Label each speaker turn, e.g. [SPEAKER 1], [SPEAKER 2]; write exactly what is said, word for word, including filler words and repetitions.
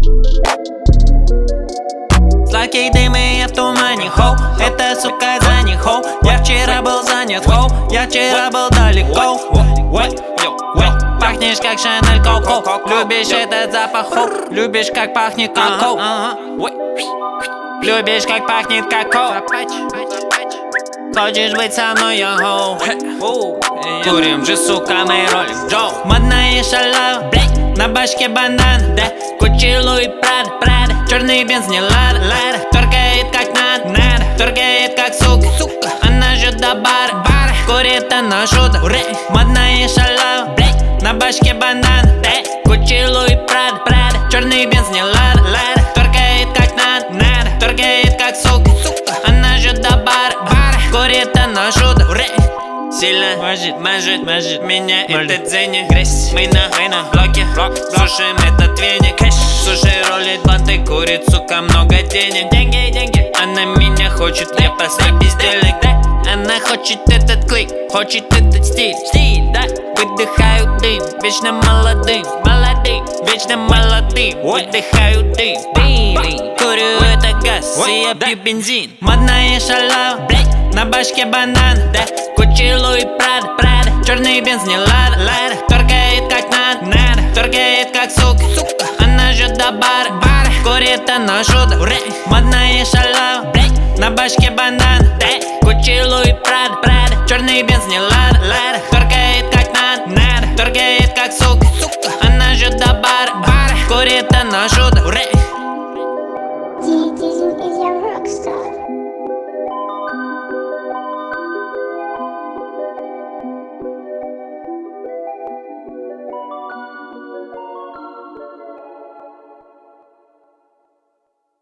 [SPEAKER 1] Сладкий дым и я в тумане, хоу. Это, сука, за них, хоу. Я вчера был занят, хоу. Я вчера был далеко. Пахнешь как Шанель Коко. Любишь этот запах, хоу. Любишь как пахнет коко. Любишь как пахнет коко. Хочешь быть со мной, я хоу. Курим же, сука, мы ролим Джо. Модная шалава, блядь, на башке бандан, да. Гуччи, Луи, Прада, Прада. Черный бенз не лада, лада. Торгает как надо, надо. Торгает как сука, сука. Она же до бара, бара. Курит она шута, модная шалава, блядь, на башке бандан, да. Гуччи, Луи, Прада, Прада. Черный бенз не лада, лада. Торгает как надо, надо. Торгает как сука, сука. Она же до бара, бара. Курит она шута, сильно мажет, мажет, мажет меня этот зенит. Грязь, мы на, мы на блоке, блок. Слушаем этот веник, кэш. Слушай, ролит банты, курит, сука, много денег. Деньги, деньги. Она меня хочет, я поставь бездельник, да. Она хочет этот клик, хочет этот стиль, стиль, да. Выдыхаю дым, вечно молодым, молодым, вечно молодым. Выдыхаю дым, дым. Курю это газ, и я пью бензин. Модная шалава, блядь, на башке банан, да. Гуччи, Луи, Прада, Прада. Черный бенз не лада, лада. Торгает как надо, надо. Торгает как сука, сука. Она же до бара, бара. Курит она шута, модная шалава, блядь, на башке банан, да. Гуччи, Луи, Прада, Прада. Черный бенз не лада, лада. Торгает как надо, надо. Торгает как сука, сука. Она же до бара, бара. Курит она шута,